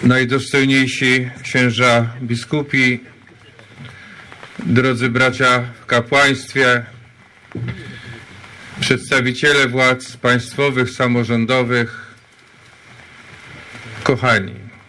Najdostojniejsi księża biskupi, drodzy bracia w kapłaństwie, przedstawiciele władz państwowych, samorządowych, kochani.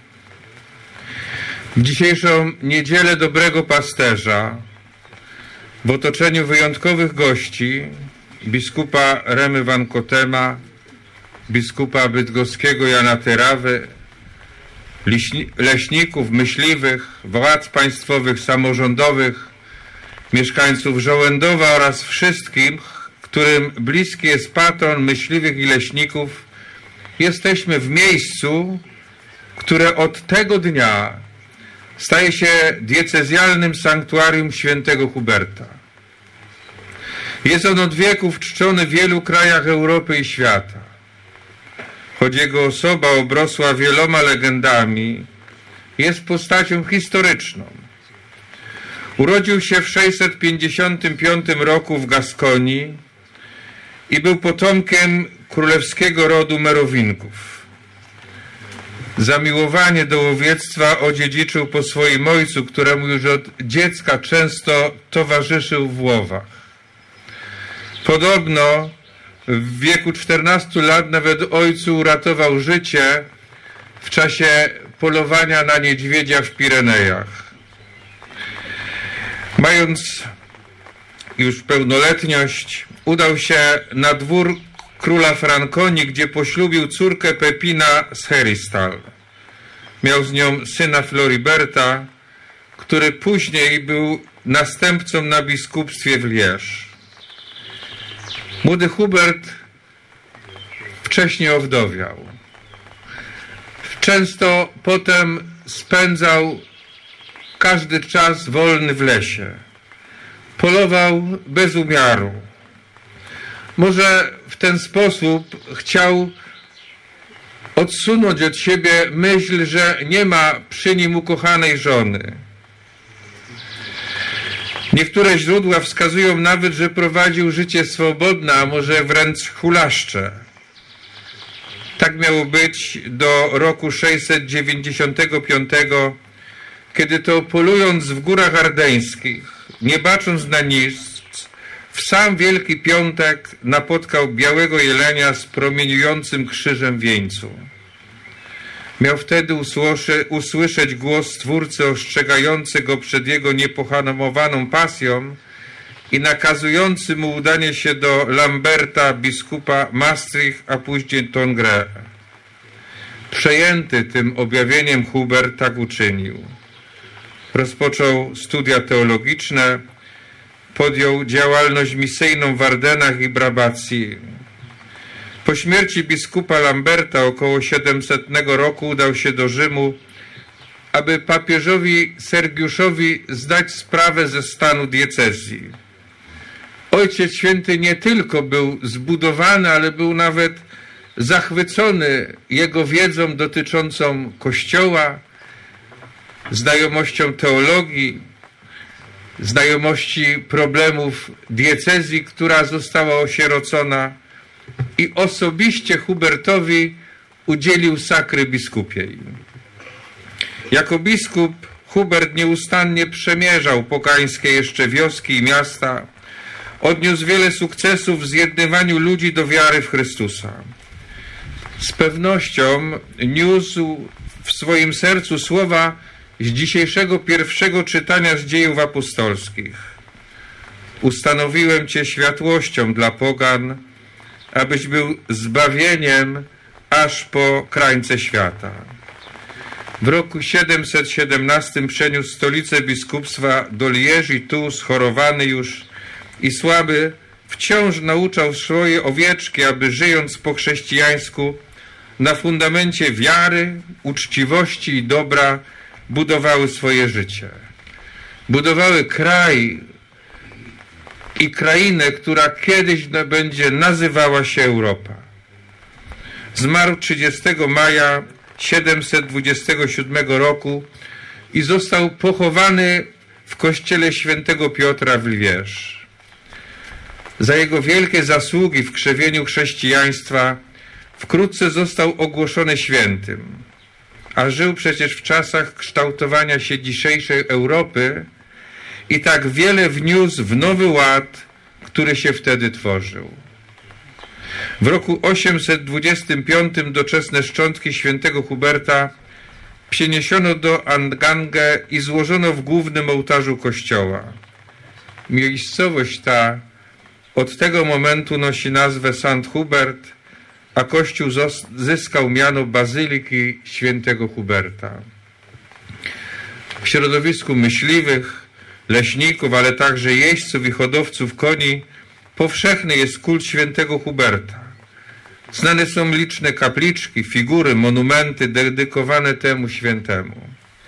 W dzisiejszą Niedzielę Dobrego Pasterza w otoczeniu wyjątkowych gości, biskupa Remy Van Kotema, biskupa bydgoskiego Jana Tyrawy, leśników, myśliwych, władz państwowych, samorządowych, mieszkańców Żołędowa oraz wszystkim, którym bliski jest patron myśliwych i leśników, jesteśmy w miejscu, które od tego dnia staje się diecezjalnym sanktuarium świętego Huberta. Jest on od wieków czczony w wielu krajach Europy i świata. Choć jego osoba obrosła wieloma legendami, jest postacią historyczną. Urodził się w 655 roku w Gaskonii i był potomkiem królewskiego rodu Merowinków. Zamiłowanie do łowiectwa odziedziczył po swoim ojcu, któremu już od dziecka często towarzyszył w łowach. Podobno w wieku 14 lat nawet ojcu uratował życie w czasie polowania na niedźwiedzia w Pirenejach. Mając już pełnoletność, udał się na dwór króla Frankonii, gdzie poślubił córkę Pepina z Heristal. Miał z nią syna Floriberta, który później był następcą na biskupstwie w Lierz. Młody Hubert wcześnie owdowiał. Często potem spędzał każdy czas wolny w lesie. Polował bez umiaru. Może w ten sposób chciał odsunąć od siebie myśl, że nie ma przy nim ukochanej żony. Niektóre źródła wskazują nawet, że prowadził życie swobodne, a może wręcz hulaszcze. Tak miało być do roku 695, kiedy to polując w górach ardeńskich, nie bacząc na nic, w sam Wielki Piątek napotkał białego jelenia z promieniującym krzyżem w wieńcu. Miał wtedy usłyszeć głos Stwórcy ostrzegający go przed jego niepohamowaną pasją i nakazujący mu udanie się do Lamberta, biskupa Maastricht, a później Tongres. Przejęty tym objawieniem Hubert tak uczynił. Rozpoczął studia teologiczne, podjął działalność misyjną w Ardenach i Brabacji. Po śmierci biskupa Lamberta około 700 roku udał się do Rzymu, aby papieżowi Sergiuszowi zdać sprawę ze stanu diecezji. Ojciec Święty nie tylko był zbudowany, ale był nawet zachwycony jego wiedzą dotyczącą Kościoła, znajomością teologii, znajomości problemów diecezji, która została osierocona, i osobiście Hubertowi udzielił sakry biskupiej. Jako biskup Hubert nieustannie przemierzał pogańskie jeszcze wioski i miasta, odniósł wiele sukcesów w zjednywaniu ludzi do wiary w Chrystusa. Z pewnością niósł w swoim sercu słowa z dzisiejszego pierwszego czytania z Dziejów Apostolskich. Ustanowiłem Cię światłością dla pogan, abyś był zbawieniem aż po krańce świata. W roku 717 przeniósł stolicę biskupstwa do Lierz i tu, schorowany już i słaby, wciąż nauczał swoje owieczki, aby żyjąc po chrześcijańsku na fundamencie wiary, uczciwości i dobra budowały swoje życie. Budowały kraj i krainę, która kiedyś będzie nazywała się Europa. Zmarł 30 maja 727 roku i został pochowany w kościele świętego Piotra w Lwierz. Za jego wielkie zasługi w krzewieniu chrześcijaństwa wkrótce został ogłoszony świętym. a żył przecież w czasach kształtowania się dzisiejszej Europy i tak wiele wniósł w nowy ład, który się wtedy tworzył. W roku 825 doczesne szczątki świętego Huberta przeniesiono do Angange i złożono w głównym ołtarzu kościoła. Miejscowość ta od tego momentu nosi nazwę St. Hubert, a kościół zyskał miano Bazyliki świętego Huberta. W środowisku myśliwych, leśników, ale także jeźdźców i hodowców koni powszechny jest kult świętego Huberta. Znane są liczne kapliczki, figury, monumenty dedykowane temu świętemu.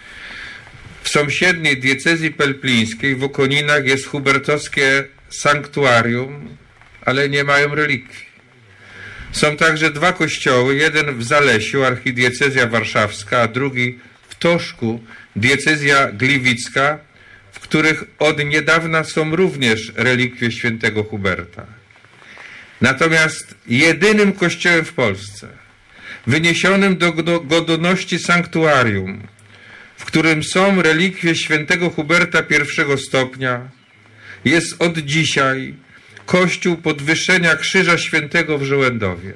W sąsiedniej diecezji pelplińskiej w Okoninach jest hubertowskie sanktuarium, ale nie mają relikwii. Są także dwa kościoły, jeden w Zalesiu, archidiecezja warszawska, a drugi w Toszku, diecezja gliwicka, w których od niedawna są również relikwie świętego Huberta. Natomiast jedynym kościołem w Polsce, wyniesionym do godności sanktuarium, w którym są relikwie świętego Huberta I stopnia, jest od dzisiaj Kościół Podwyższenia Krzyża Świętego w Żołędowie.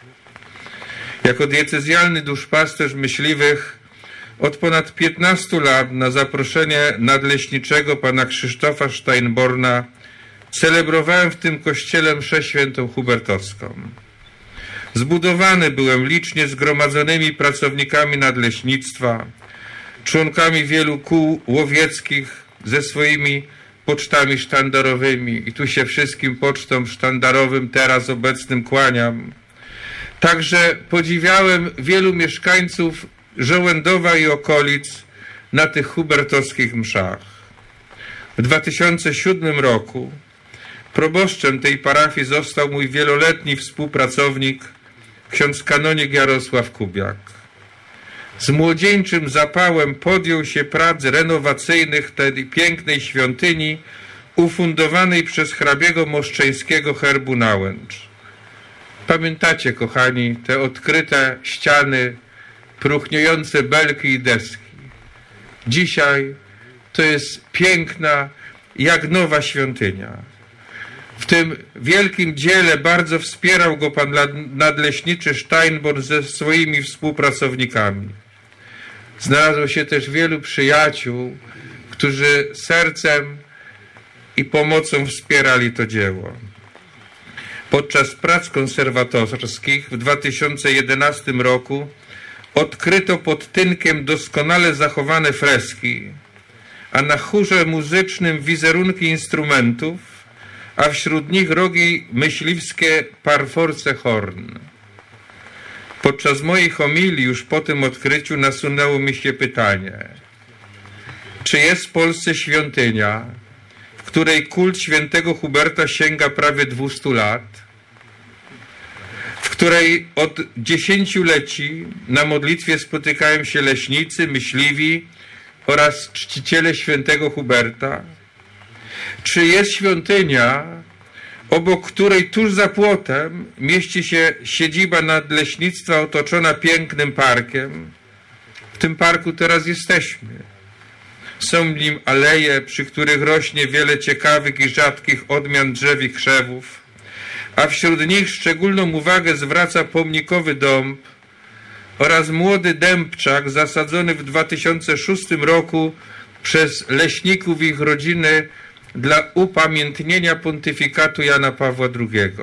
Jako diecezjalny duszpasterz myśliwych od ponad 15 lat na zaproszenie nadleśniczego pana Krzysztofa Steinborna celebrowałem w tym kościele mszę świętą hubertowską. Zbudowany byłem licznie zgromadzonymi pracownikami nadleśnictwa, członkami wielu kół łowieckich ze swoimi pocztami sztandarowymi i tu się wszystkim pocztom sztandarowym teraz obecnym kłaniam. Także podziwiałem wielu mieszkańców Żołędowa i okolic na tych hubertowskich mszach. W 2007 roku proboszczem tej parafii został mój wieloletni współpracownik, ksiądz kanonik Jarosław Kubiak. Z młodzieńczym zapałem podjął się prac renowacyjnych tej pięknej świątyni ufundowanej przez hrabiego Moszczeńskiego herbu Nałęcz. Pamiętacie, kochani, te odkryte ściany, próchniejące belki i deski. Dzisiaj to jest piękna, jak nowa świątynia. W tym wielkim dziele bardzo wspierał go pan nadleśniczy Steinborn ze swoimi współpracownikami. Znalazło się też wielu przyjaciół, którzy sercem i pomocą wspierali to dzieło. Podczas prac konserwatorskich w 2011 roku odkryto pod tynkiem doskonale zachowane freski, a na chórze muzycznym wizerunki instrumentów, a wśród nich rogi myśliwskie Parforce Horn. Podczas mojej homilii już po tym odkryciu nasunęło mi się pytanie, czy jest w Polsce świątynia, w której kult świętego Huberta sięga prawie 200 lat, w której od dziesięcioleci na modlitwie spotykają się leśnicy, myśliwi oraz czciciele świętego Huberta? Czy jest świątynia, obok której tuż za płotem mieści się siedziba nadleśnictwa otoczona pięknym parkiem? W tym parku teraz jesteśmy. Są w nim aleje, przy których rośnie wiele ciekawych i rzadkich odmian drzew i krzewów, a wśród nich szczególną uwagę zwraca pomnikowy dąb oraz młody dębczak zasadzony w 2006 roku przez leśników i ich rodziny dla upamiętnienia pontyfikatu Jana Pawła II.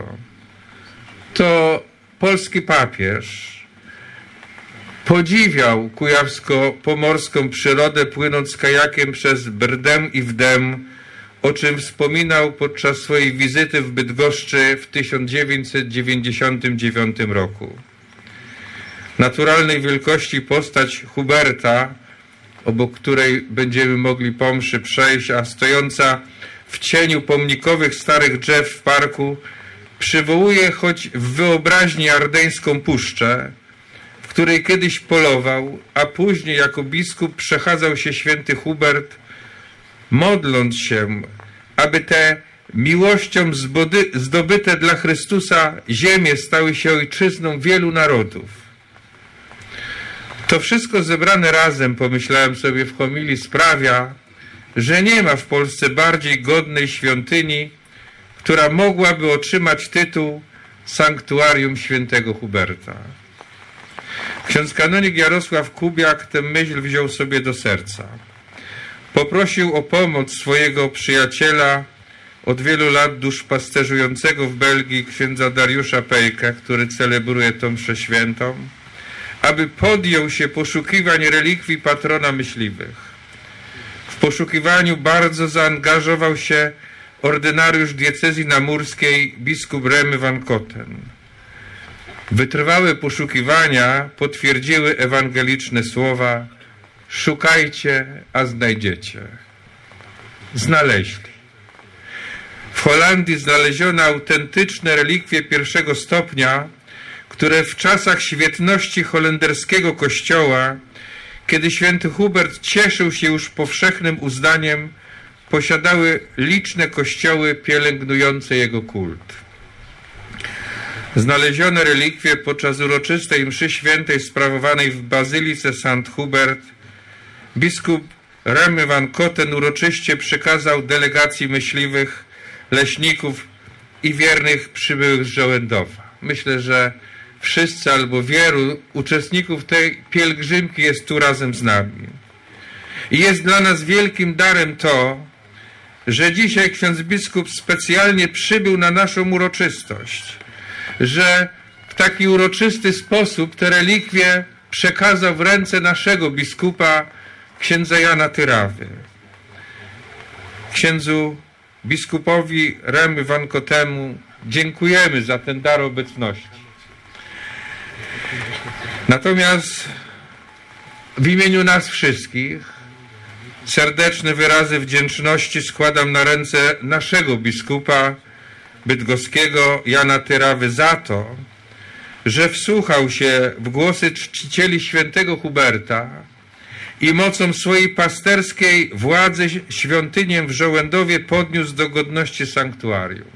To polski papież podziwiał kujawsko-pomorską przyrodę, płynąc kajakiem przez Brdem i Wdem, o czym wspominał podczas swojej wizyty w Bydgoszczy w 1999 roku. Naturalnej wielkości postać Huberta, obok której będziemy mogli po mszy przejść, a stojąca w cieniu pomnikowych starych drzew w parku, przywołuje choć w wyobraźni ardeńską puszczę, w której kiedyś polował, a później jako biskup przechadzał się święty Hubert, modląc się, aby te miłością zdobyte dla Chrystusa ziemie stały się ojczyzną wielu narodów. To wszystko zebrane razem, pomyślałem sobie w homilii, sprawia, że nie ma w Polsce bardziej godnej świątyni, która mogłaby otrzymać tytuł Sanktuarium Świętego Huberta. Ksiądz kanonik Jarosław Kubiak tę myśl wziął sobie do serca. Poprosił o pomoc swojego przyjaciela, od wielu lat duszpasterzującego w Belgii, księdza Dariusza Pejkę, który celebruje tą mszę świętą, aby podjął się poszukiwań relikwii patrona myśliwych. W poszukiwaniu bardzo zaangażował się ordynariusz diecezji namurskiej biskup Remy van Koten. Wytrwałe poszukiwania potwierdziły ewangeliczne słowa: szukajcie, a znajdziecie. Znaleźli. W Holandii znaleziono autentyczne relikwie pierwszego stopnia, które w czasach świetności holenderskiego kościoła, kiedy święty Hubert cieszył się już powszechnym uznaniem, posiadały liczne kościoły pielęgnujące jego kult. Znalezione relikwie podczas uroczystej mszy świętej sprawowanej w bazylice St. Hubert biskup Remy van Koten uroczyście przekazał delegacji myśliwych, leśników i wiernych przybyłych z Żołędowa. Myślę, że wszyscy albo wielu uczestników tej pielgrzymki jest tu razem z nami. I jest dla nas wielkim darem to, że dzisiaj ksiądz biskup specjalnie przybył na naszą uroczystość, że w taki uroczysty sposób te relikwie przekazał w ręce naszego biskupa, księdza Jana Tyrawy. Księdzu biskupowi Remy van Kotemu dziękujemy za ten dar obecności. Natomiast w imieniu nas wszystkich serdeczne wyrazy wdzięczności składam na ręce naszego biskupa bydgoskiego Jana Tyrawy za to, że wsłuchał się w głosy czcicieli świętego Huberta i mocą swojej pasterskiej władzy świątynię w Żołędowie podniósł do godności sanktuarium.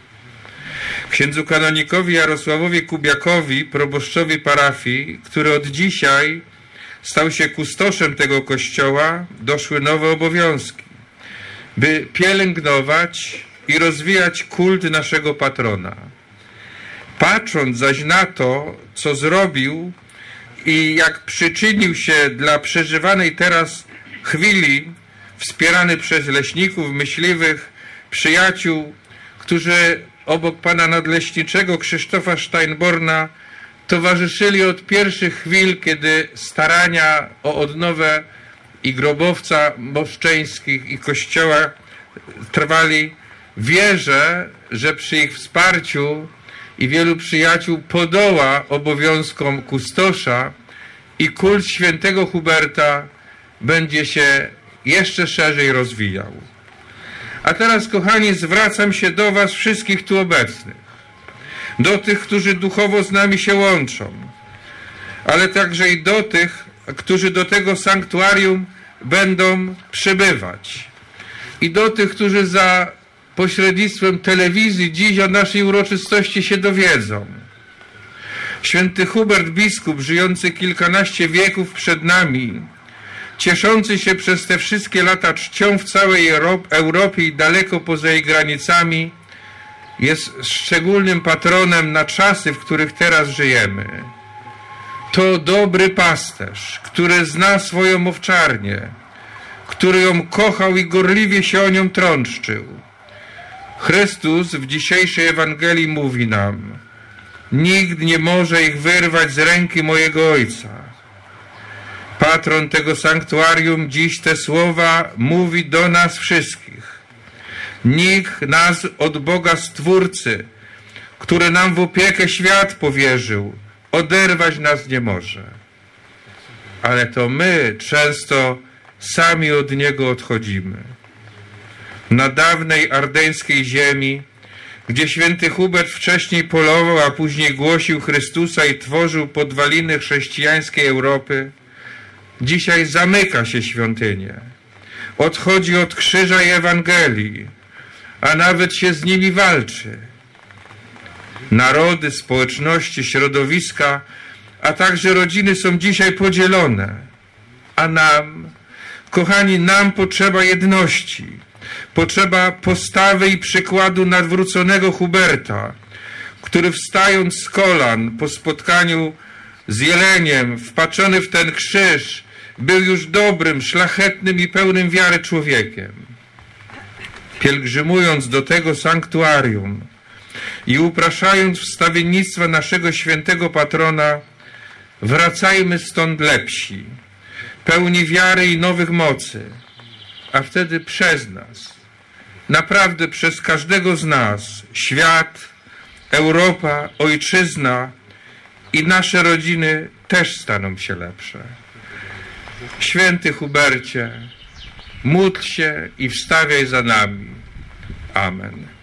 Księdzu kanonikowi Jarosławowi Kubiakowi, proboszczowi parafii, który od dzisiaj stał się kustoszem tego kościoła, doszły nowe obowiązki, by pielęgnować i rozwijać kult naszego patrona. Patrząc zaś na to, co zrobił i jak przyczynił się dla przeżywanej teraz chwili, wspierany przez leśników, myśliwych, przyjaciół, którzy obok pana nadleśniczego Krzysztofa Steinborna towarzyszyli od pierwszych chwil, kiedy starania o odnowę i grobowca moszczeńskich i kościoła trwali. Wierzę, że przy ich wsparciu i wielu przyjaciół podoła obowiązkom kustosza i kult świętego Huberta będzie się jeszcze szerzej rozwijał. A teraz, kochani, zwracam się do was wszystkich tu obecnych, do tych, którzy duchowo z nami się łączą, ale także i do tych, którzy do tego sanktuarium będą przybywać i do tych, którzy za pośrednictwem telewizji dziś o naszej uroczystości się dowiedzą. Święty Hubert biskup, żyjący kilkanaście wieków przed nami, cieszący się przez te wszystkie lata czcią w całej Europie i daleko poza jej granicami, jest szczególnym patronem na czasy, w których teraz żyjemy. To dobry pasterz, który zna swoją owczarnię, który ją kochał i gorliwie się o nią trączczył. Chrystus w dzisiejszej Ewangelii mówi nam: nikt nie może ich wyrwać z ręki mojego Ojca. Patron tego sanktuarium dziś te słowa mówi do nas wszystkich. Nikt nas od Boga Stwórcy, który nam w opiekę świat powierzył, oderwać nas nie może. Ale to my często sami od Niego odchodzimy. Na dawnej ardeńskiej ziemi, gdzie święty Hubert wcześniej polował, a później głosił Chrystusa i tworzył podwaliny chrześcijańskiej Europy, dzisiaj zamyka się świątynię. Odchodzi od krzyża i Ewangelii, a nawet się z nimi walczy. Narody, społeczności, środowiska, a także rodziny są dzisiaj podzielone. A nam, kochani, nam potrzeba jedności. Potrzeba postawy i przykładu nawróconego Huberta, który wstając z kolan po spotkaniu z jeleniem, wpatrzony w ten krzyż, był już dobrym, szlachetnym i pełnym wiary człowiekiem. Pielgrzymując do tego sanktuarium i upraszając wstawiennictwa naszego świętego patrona, wracajmy stąd lepsi, pełni wiary i nowych mocy, a wtedy przez nas, naprawdę przez każdego z nas, świat, Europa, ojczyzna i nasze rodziny też staną się lepsze. Święty Hubercie, módl się i wstawiaj za nami. Amen.